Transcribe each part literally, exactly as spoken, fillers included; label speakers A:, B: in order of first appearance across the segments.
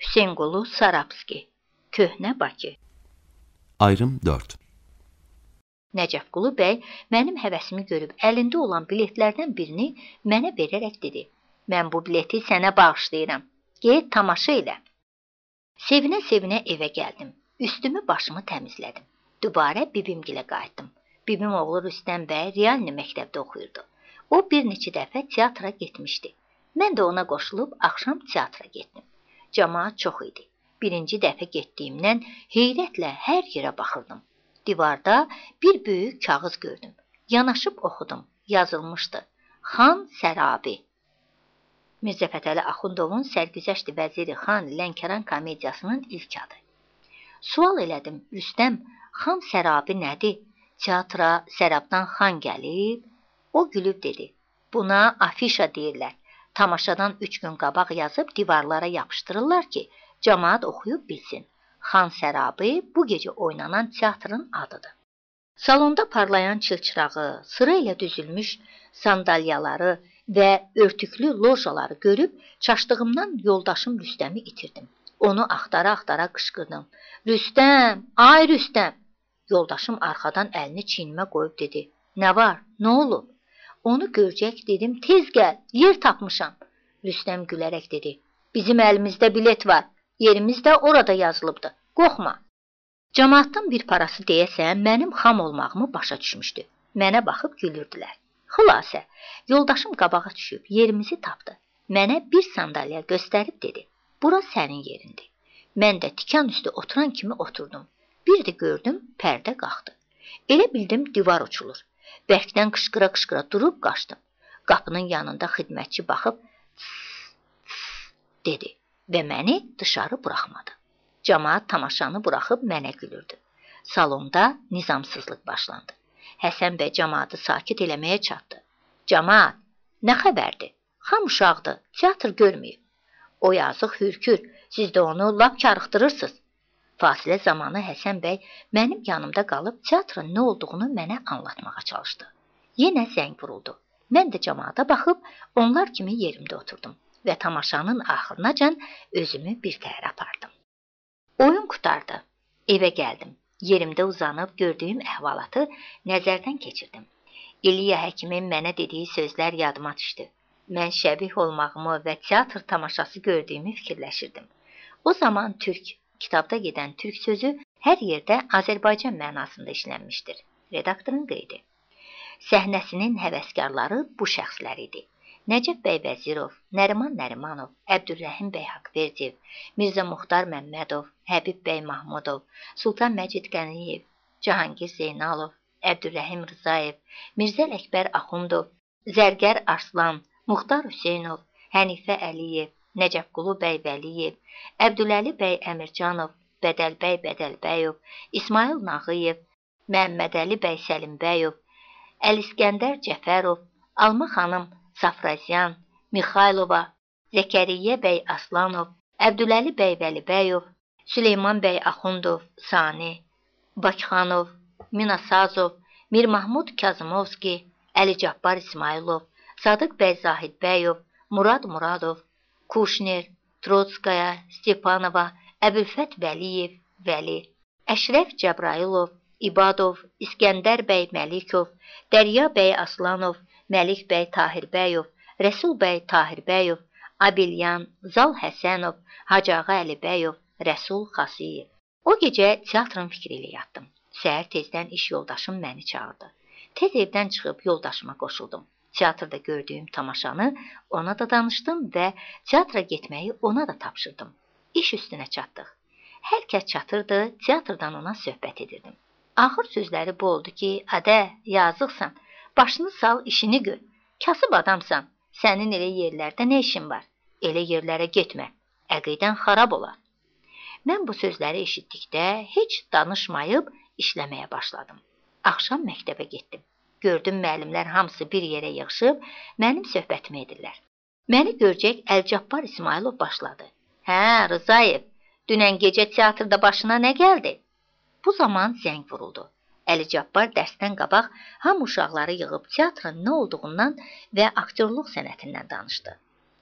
A: Hüseynqulu Sarabski, Köhnə Bakı.
B: Ayrım dörd.
A: Nəcəfqulu bəy mənim həvəsimi görüb əlində olan biletlərdən birini mənə verərək dedi: "Mən bu bileti sənə bağışlayıram. Get tamaşa elə." Sevinə-sevinə evə gəldim. Üstümü, başımı təmizlədim. Dübarə bibimgilə qayıtdım. Bibim oğlu Rüstəm bəy Realni məktəbdə oxuyurdu. O bir neçə dəfə teatra getmişdi. Mən də ona qoşulub axşam teatra getdim. Cəmaət çox idi. Birinci dəfə getdiyimdən heyrətlə hər yerə baxırdım. Divarda bir böyük kağız gördüm. Yanaşıb oxudum. Yazılmışdı: Xan Sərabi. Mirzə Fətəli Axundovun Sərgüzəşti Vəziri Xan Lənkəran komediyasının ilk adı. Sual elədim: Rüstəm, Xan Sərabi nədir? Teatra sərabdan xan gəlib. O gülüb dedi: Buna afişa deyirlər. Tamaşadan üç gün qabaq yazıb divarlara yapışdırırlar ki, cəmaət oxuyub bilsin. Xan Sərabi bu gecə oynanan teatrın adıdır. Salonda parlayan çılçırağı, sıra ilə düzülmüş sandalyaları və örtüklü lojaları görüb çaşdığımdan yoldaşım Rüstəmi itirdim. Onu axtara-axtara qışqırdım: Rüstəm, ay Rüstəm! Yoldaşım arxadan əlini çiynimə qoyub dedi: Nə var, nə olub? Onu görcək dedim: Tez gəl, yer tapmışam. Rüstəm gülərək dedi: Bizim əlimizdə bilet var, yerimiz də orada yazılıbdı, qorxma. Cəmaatdan bir parası deyəsən mənim xam olmağımı başa düşmüşdü. Mənə baxıb gülürdülər. Xülasə, yoldaşım qabağa düşüb yerimizi tapdı. Mənə bir sandalya göstərib dedi: Bura sənin yerindir. Mən də tikan üstü oturan kimi oturdum. Bir də gördüm, pərdə qalxdı. Elə bildim divar uçulur. Bərkdən qışqıra-qışqıra durub qaçdım. Qapının yanında xidmətçi baxıb dedi və məni dışarı buraxmadı. Cəmaət tamaşanı buraxıb mənə gülürdü. Salonda nizamsızlıq başlandı. Həsən bəy cəmaatı sakit eləməyə çatdı. Cəmaat, nə xəbərdir? Xam uşaqdır, teatr görməyib. O yazıq hürkür, siz də onu lap karıxdırırsınız. Fasilə zamanı Həsən bəy mənim yanımda qalıb teatrın nə olduğunu mənə anlatmağa çalışdı. Yenə zəng vuruldu. Mən də cəmaata baxıb onlar kimi yerimdə oturdum və tamaşanın axırınacan özümü bir təhər apardım. Oyun qutardı. Evə gəldim. Yerimdə uzanıb gördüyüm əhvalatı nəzərdən keçirdim. İliya həkimin mənə dediyi sözlər yadıma düşdü. Mən şəbih olmağımı və teatr tamaşası gördüyümü fikirləşirdim. O zaman türk, kitabda gedən türk sözü hər yerdə Azərbaycan mənasında işlənmişdir. Redaktorun qeydi. Səhnəsinin həvəskarları bu şəxslər idi. Nəcəf bəy Vəzirov, Nəriman Nərimanov, Əbdülrəhim bəy Haqverdiyev, Mirzə Muxtar Məmmədov, Həbib bəy Mahmudov, Sultan Məcid Qəniyev, Cahangir Zeynalov, Əbdülrəhim Rızayev, Mirzə Əkbər Axundov, Zərgər Arslan, Muxtar Hüseynov, Hənifə Əliyev, Nəcəfqulu bəy Vəliyev, Əbdüləli bəy Əmircanov, Bədəlbəy Bədəlbəyov, İsmail Nağıyev, Məmmədəli bəy Səlimbəyov, Əliskəndər Cəfərov, Alma xanım Safrazyan, Mixaylova, Zəkəriyyə bəy Aslanov, Əbdüləli bəy Vəlibəyov, Süleyman bəy Axundov, Sani, Bakıxanov, Minasazov, Mir Mahmud Kazımovski, Əli Cabbar İsmailov, Sadıq bəy Zahidbəyov, Murad Muradov, Kuşner, Trotskaya, Stepanova, Əbülfət Vəliyev, Vəli, Əşrəf Cəbrailov, İbadov, İskəndər bəy Məlikov, Dərya bəy Aslanov, Məlik bəy Tahirbəyov, Rəsul bəy Tahirbəyov, Abilyan, Zal Həsənov, Hacıağa Əlibəyov, Rəsul Xasiyev. O gecə teatrın fikri ilə yatdım. Səhər tezdən iş yoldaşım məni çağırdı. Tez evdən çıxıb yoldaşıma qoşuldum. Teatrda gördüyüm tamaşanı ona da danışdım və teatra getməyi ona da tapşırdım. İş üstünə çatdıq. Hər kəs çatırdı, teatrdan ona söhbət edirdim. Axır sözləri bu oldu ki, adə, yazıqsan, başını sal, işini gör. Kasıb adamsan, sənin elə yerlərdə nə işin var? Elə yerlərə getmə, əqidən xarab olar. Mən bu sözləri eşitdikdə heç danışmayıb işləməyə başladım. Axşam məktəbə getdim. Gördüm müəllimlər hamısı bir yerə yığışıb, mənim söhbətimi edirlər. Məni görcək Əlcabbar İsmailov başladı. Hə, Rızayev, dünən gecə teatrda başına nə gəldi? Bu zaman zəng vuruldu. Əli Cabbar dərsdən qabaq hamı uşaqları yığıb teatrın nə olduğundan və aktyorluq sənətindən danışdı.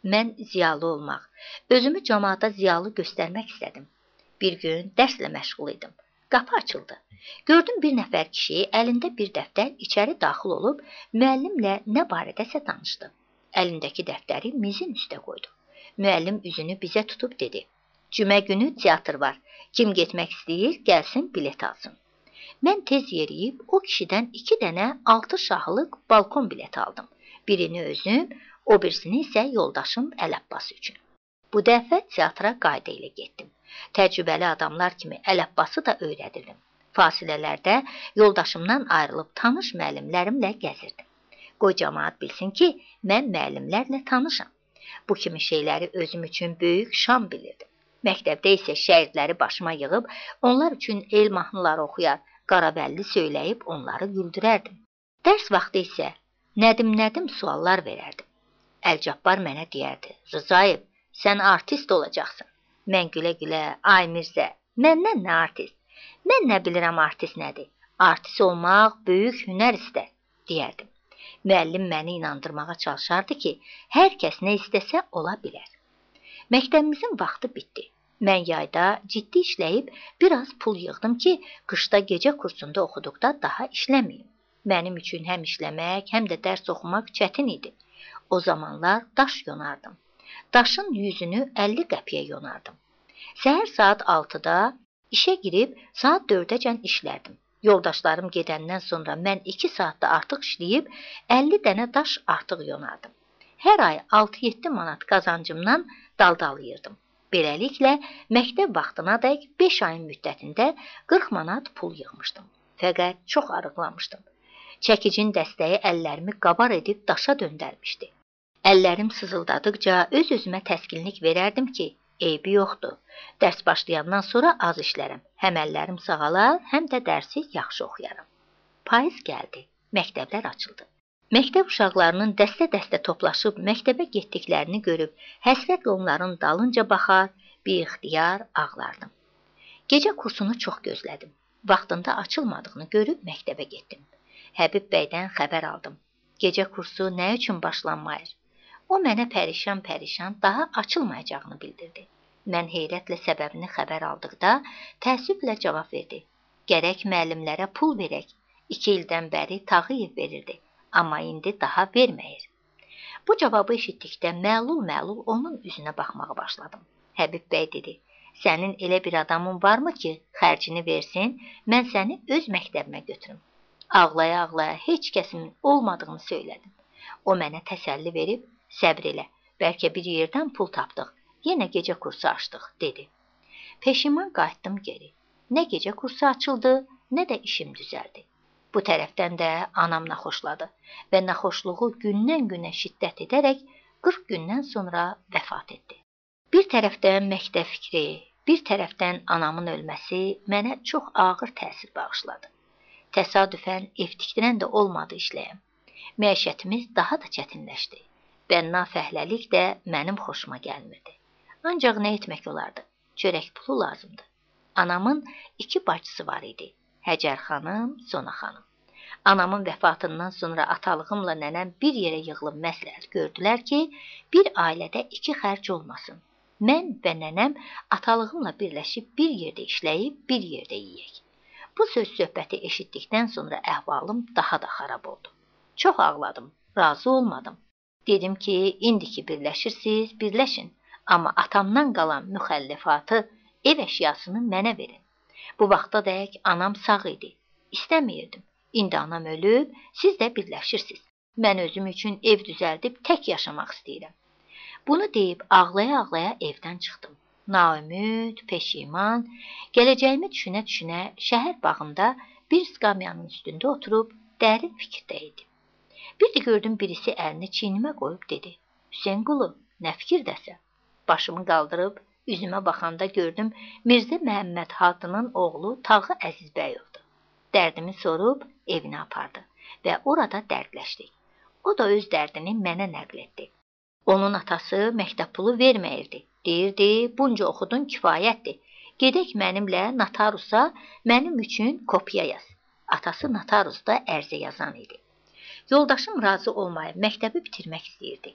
A: Mən ziyalı olmaq, özümü cəmaata ziyalı göstərmək istədim. Bir gün dərslə məşğul idim. Qapı açıldı. Gördüm bir nəfər kişi əlində bir dəftər içəri daxil olub müəllimlə nə barədəsə danışdı. Əlindəki dəftəri mizin üstə qoydu. Müəllim üzünü bizə tutub dedi: "Cümə günü teatr var. Kim getmək istəyir, gəlsin bilet alsın." Mən tez yeriyib o kişidən iki dənə altı şahlıq balkon bileti aldım. Birini özüm, o birisini isə yoldaşım Əl-Abbas üçün. Bu dəfə teatra qayda ilə getdim. Təcrübəli adamlar kimi Əl-Abbası da öyrədirdim. Fasilələrdə yoldaşımdan ayrılıb tanış müəllimlərimlə gəzirdim. Qoy cəmaat bilsin ki, mən müəllimlərlə tanışam. Bu kimi şeyləri özüm üçün böyük şan bilirdim. Məktəbdə isə şəhirdləri başıma yığıb, onlar üçün el mahnıları oxuyar, qarabəlli söyləyib onları güldürərdim. Dərs vaxtı isə nədim-nədim suallar verərdim. Əl-Cabbar mənə deyərdi: "Rızayev, sən artist olacaqsın." Mən gülə-gülə: "Ay Mirzə, məndən nə artist? Mən nə bilirəm artist nədir? Artist olmaq böyük hünər istər," deyərdim. Müəllim məni inandırmağa çalışardı ki, hər kəs nə istəsə ola bilər. Məktəbimizin vaxtı bitdi. Mən yayda ciddi işləyib biraz pul yığdım ki, qışda gecə kursunda oxuduqda daha işləməyim. Mənim üçün həm işləmək, həm də dərs oxumaq çətin idi. O zamanlar daş yonardım. Daşın yüzünü əlli qəpiyə yonardım. Səhər saat altıda işə girib saat dördəcən işlərdim. Yoldaşlarım gedəndən sonra mən iki saatda artıq işləyib əlli dənə daş artıq yonardım. Hər ay altı-yeddi manat qazancımdan daldalayırdım. Beləliklə, məktəb vaxtına dək beş ayın müddətində qırx manat pul yığmışdım. Fəqət çox arıqlamışdım. Çəkicin dəstəyi əllərimi qabar edib daşa döndərmişdi. Əllərim sızıldadıqca öz-özümə təskinlik verərdim ki, eybi yoxdur. Dərs başlayandan sonra az işlərəm. Həm əllərim sağalar, həm də dərsi yaxşı oxuyaram. Payız gəldi, məktəblər açıldı. Məktəb uşaqlarının dəstə-dəstə toplaşıb məktəbə getdiklərini görüb, həsrətlə onların dalınca baxar, bir ixtiyar ağlardım. Gecə kursunu çox gözlədim. Vaxtında açılmadığını görüb məktəbə getdim. Həbib bəydən xəbər aldım. Gecə kursu nə üçün başlanmayır? O mənə pərişan-pərişan daha açılmayacağını bildirdi. Mən heyrətlə səbəbini xəbər aldıqda təəssüflə cavab verdi: "Gərək müəllimlərə pul verək. İki ildən bəri Tağıyev verirdi. Amma indi daha verməyir." Bu cavabı eşitdikdə məlul-məlul onun üzünə baxmağa başladım. Həbib bəy dedi: "Sənin elə bir adamın varmı ki, xərcini versin, mən səni öz məktəbimə götürüm." Ağlaya-ağlaya heç kəsimin olmadığını söylədim. O mənə təsəlli verib: "Səbr elə, bəlkə bir yerdən pul tapdıq, yenə gecə kursu açdıq," dedi. Peşiman qayıtdım geri. Nə gecə kursu açıldı, nə də işim düzəldi. Bu tərəfdən də anam naxoşladı və naxoşluğu gündən-günə şiddət edərək qırx gündən sonra vəfat etdi. Bir tərəfdən məktəb fikri, bir tərəfdən anamın ölməsi mənə çox ağır təsir bağışladı. Təsadüfən ev tikdirən də olmadı işləyəm. Məişətimiz daha da çətinləşdi. Bənna fəhləlik də mənim xoşuma gəlmirdi. Ancaq nə etmək olardı? Çörək pulu lazımdı. Anamın iki bacısı var idi. Həcər xanım, Sona xanım. Anamın vəfatından sonra atalığımla nənəm bir yerə yığılıb məsləhət gördülər ki, bir ailədə iki xərc olmasın. Mən və nənəm atalığımla birləşib bir yerdə işləyib, bir yerdə yeyək. Bu söz söhbəti eşitdikdən sonra əhvalım daha da xarab oldu. Çox ağladım, razı olmadım. Dedim ki, indiki birləşirsiniz, birləşin. Amma atamdan qalan müxəllifatı, ev əşyasını mənə verin. Bu vaxta dək anam sağ idi. İstəmiyirdim. İndi anam ölüb, siz də birləşirsiniz. Mən özüm üçün ev düzəldib tək yaşamaq istəyirəm. Bunu deyib ağlaya-ağlaya evdən çıxdım. Naümid, peşiman, gələcəyimi düşünə-düşünə şəhər bağında bir skamyanın üstündə oturub dərin fikirdə idim. Bir də gördüm birisi əlini çiynimə qoyub dedi: "Hüseynqulu, nə fikirdəsən?" Başımı qaldırıb üzümə baxanda gördüm Mirzə Məhəmməd Hadının oğlu Tağı Əzizbəyovdu. Dərdimi sorub evinə apardı və orada dərdləşdik. O da öz dərdini mənə nəql etdi. Onun atası məktəb pulu verməyirdi. Deyirdi, bunca oxudun kifayətdir. Gedək mənimlə notarusa, mənim üçün kopya yaz. Atası notarusda ərizə yazan idi. Yoldaşım razı olmayıb məktəbi bitirmək istəyirdi.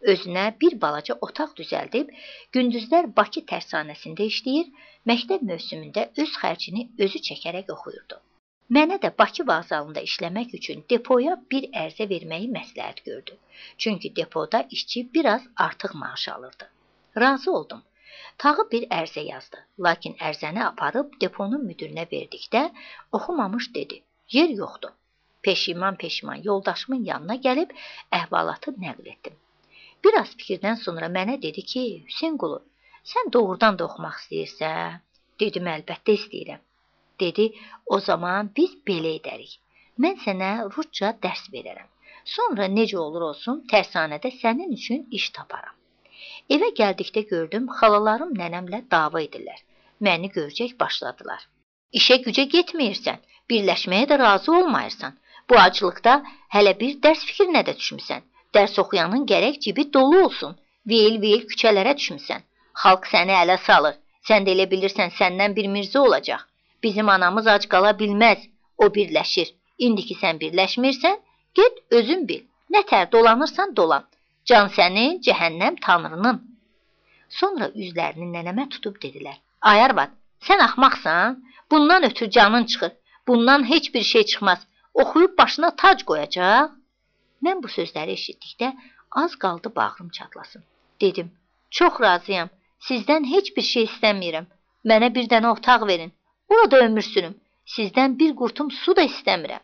A: Özünə bir balaca otaq düzəldib, gündüzlər Bakı tərsanəsində işləyir, məktəb mövsümündə öz xərcini özü çəkərək oxuyurdu. Mənə də Bakı vağzalında işləmək üçün depoya bir ərizə verməyi məsləhət gördü. Çünki depoda işçi biraz artıq maaş alırdı. Razı oldum. Tağı bir ərizə yazdı. Lakin ərizəni aparıb deponun müdürünə verdikdə oxumamış dedi: "Yer yoxdur." Peşiman-peşiman yoldaşımın yanına gəlib əhvalatı nəql etdim. Biraz fikirdən sonra mənə dedi ki, "Hüseynqulu, sən doğrudan da oxumaq istəyirsən?" Dedim, "Əlbəttə istəyirəm." Dedi, "O zaman biz belə edərik. Mən sənə rusca dərs verərəm. Sonra necə olur olsun, tərsanədə sənin üçün iş taparam." Evə gəldikdə gördüm, xalalarım nənəmlə dava edirlər. Məni görəcək başladılar. "İşə gücə getməyirsən, birləşməyə də razı olmayırsan. Bu acılıqda hələ bir dərs fikrinə də düşmüsən. Dərs oxuyanın gərək cibi dolu olsun. Veyil-veyil küçələrə düşmüsən. Xalq səni ələ salır. Sən də elə bilirsən səndən bir mirzə olacaq. Bizim anamız ac qala bilməz. O birləşir. İndiki sən birləşmirsən, get özün bil. Nə tər dolanırsan dolan. Can sənin, cəhənnəm Tanrının." Sonra üzlərini nənəmə tutub dedilər: "Ay arvad, sən axmaqsan? Bundan ötürü canın çıxır. Bundan heç bir şey çıxmaz. Oxuyub başına tac qoyacaq." Mən bu sözləri eşitdikdə az qaldı bağrım çatlasın. Dedim, "Çox razıyam. Sizdən heç bir şey istəmirəm. Mənə bir dənə otaq verin. Orada ömür sürüm. Sizdən bir qurtum su da istəmirəm."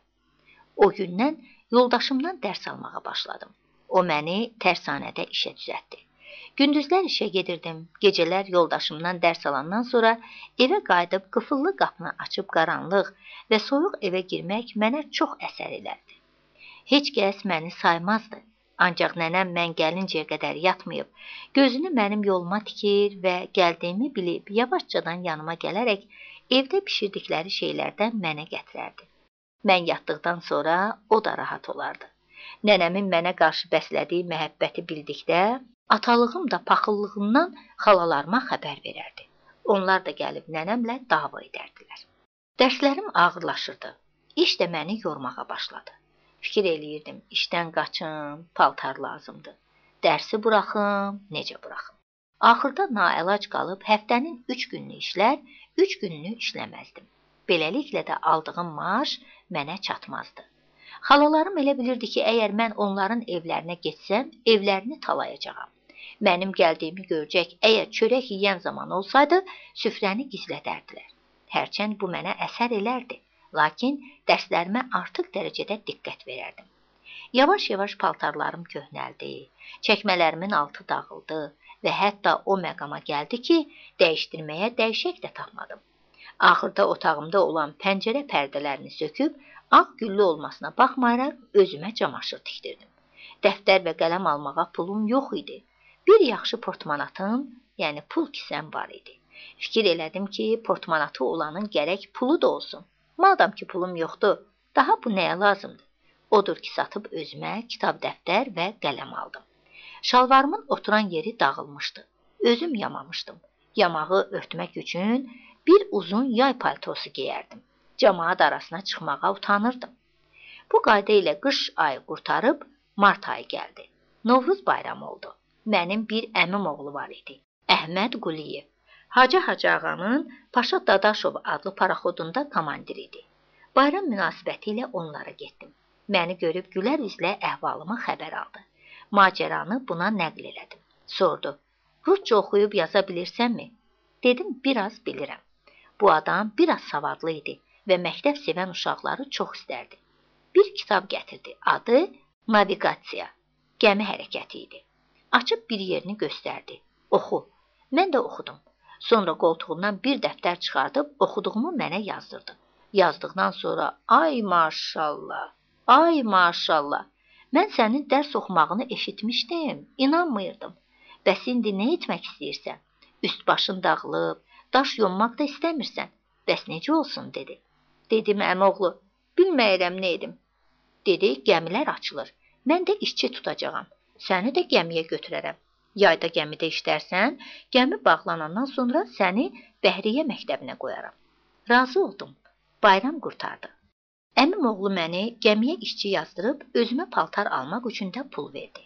A: O gündən yoldaşımdan dərs almağa başladım. O məni tərsanədə işə düzəltdi. Gündüzlər işə gedirdim. Gecələr yoldaşımdan dərs alandan sonra evə qayıdıb qıfıllı qapını açıb qaranlıq və soyuq evə girmək mənə çox əsər elədi. Heç kəs məni saymazdı. Ancaq nənəm mən gəlincəyə qədər yatmayıb, gözünü mənim yoluma tikir və gəldiyimi bilib yavaşcadan yanıma gələrək evdə bişirdikləri şeylərdən mənə gətirərdi. Mən yatdıqdan sonra o da rahat olardı. Nənəmin mənə qarşı bəslədiyi məhəbbəti bildikdə, atalığım da paxıllığından xalalarıma xəbər verərdi. Onlar da gəlib nənəmlə dava edərdilər. Dərslərim ağırlaşırdı. İş də məni yormağa başladı. Fikir eləyirdim, işdən qaçım, paltar lazımdır. Dərsi buraxım, necə buraxım? Axırda naəlac qalıb həftənin üç gününü işlər, üç gününü işləməzdim. Beləliklə də aldığım maaş mənə çatmazdı. Xalalarım elə bilirdi ki, əgər mən onların evlərinə getsəm, evlərini talayacağam. Mənim gəldiyimi görəcək, əgər çörək yeyən zaman olsaydı, süfrəni gizlədərdilər. Hərçənd bu mənə əsər elərdi, lakin dərslərimə artıq dərəcədə diqqət verərdim. Yavaş-yavaş paltarlarım köhnəldi, çəkmələrimin altı dağıldı və hətta o məqama gəldi ki, dəyişdirməyə dəyişək də tapmadım. Axırda otağımda olan pəncərə pərdələrini söküb, ağ güllü olmasına baxmayaraq özümə camaşır tikdirdim. Dəftər və qələm almağa pulum yox idi. Bir yaxşı portmanatım, yəni pul kisəm var idi. Fikir elədim ki, portmanatı olanın gərək pulu da olsun. Madam ki, pulum yoxdur, daha bu nəyə lazımdır? Odur ki, satıb özümə kitab, dəftər və qələm aldım. Şalvarımın oturan yeri dağılmışdı. Özüm yamamışdım. Yamağı örtmək üçün bir uzun yay paltosu geyərdim. Cəmaat arasına çıxmağa utanırdım. Bu qayda ilə qış ayı qurtarıb, mart ayı gəldi. Novruz bayramı oldu. Mənim bir əmim oğlu var idi, Əhməd Quliyev. Hacı Hacı ağanın Paşa Dadaşov adlı paraxodunda komandir idi. Bayram münasibəti ilə onlara getdim. Məni görüb gülər üzlə əhvalımı xəbər aldı. Macəranı buna nəql elədim. Sordu, rusca oxuyub yaza bilirsənmi? Dedim, biraz bilirəm. Bu adam biraz savadlı idi və məktəb sevən uşaqları çox istərdi. Bir kitab gətirdi, adı Naviqasiya, gəmi hərəkəti idi. Açıb bir yerini göstərdi. Oxu. Mən də oxudum. Sonra qoltuğundan bir dəftər çıxardıb oxuduğumu mənə yazdırdı. Yazdıqdan sonra, ay maşallah, ay maşallah, mən sənin dərs oxumağını eşitmişdim, inanmıyırdım. Bəs indi nə etmək istəyirsən? Üst başın dağılıb, daş yonmaq da istəmirsən. Bəs necə olsun, dedi. Dedim, əmoğlu, bilməyirəm nə edim. Dedi, gəmilər açılır. Mən də işçi tutacağam. Səni də gəmiyə götürərəm. Yayda gəmidə işlərsən, gəmi bağlanandan sonra səni Bəhriyə məktəbinə qoyaram. Razı oldum. Bayram qurtardı. Əmim oğlu məni gəmiyə işçi yazdırıb özümə paltar almaq üçün də pul verdi.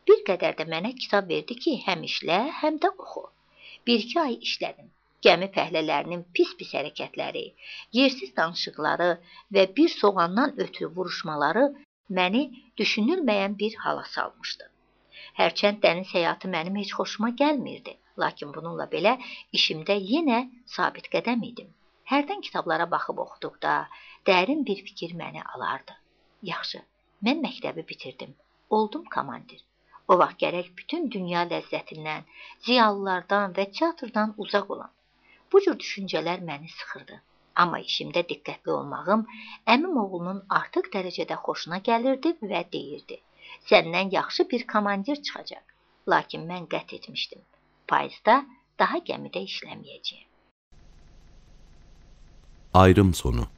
A: Bir qədər də mənə kitab verdi ki, həm işlə, həm də oxu. Bir-iki ay işlədim. Gəmi fəhlələrinin pis-pis hərəkətləri, yersiz danışıqları və bir soğandan ötürü vuruşmaları məni düşünülməyən bir hala salmışdı. Hərçənd dəniz həyatı mənim heç xoşuma gəlmirdi, lakin bununla belə işimdə yenə sabit qədəm idim. Hərdən kitablara baxıb oxuduqda dərin bir fikir məni alardı. Yaxşı, mən məktəbi bitirdim, oldum komandir. O vaxt gərək bütün dünya ləzzətindən, ziyalılardan və teatrdan uzaq olan. Bu cür düşüncələr məni sıxırdı. Amma işimdə diqqətli olmağım əmim oğlunun artıq dərəcədə xoşuna gəlirdi və deyirdi: "Səndən yaxşı bir komandir çıxacaq." Lakin mən qət etmişdim. Payızda daha gəmidə işləməyəcəyəm.
B: Ayrım sonu.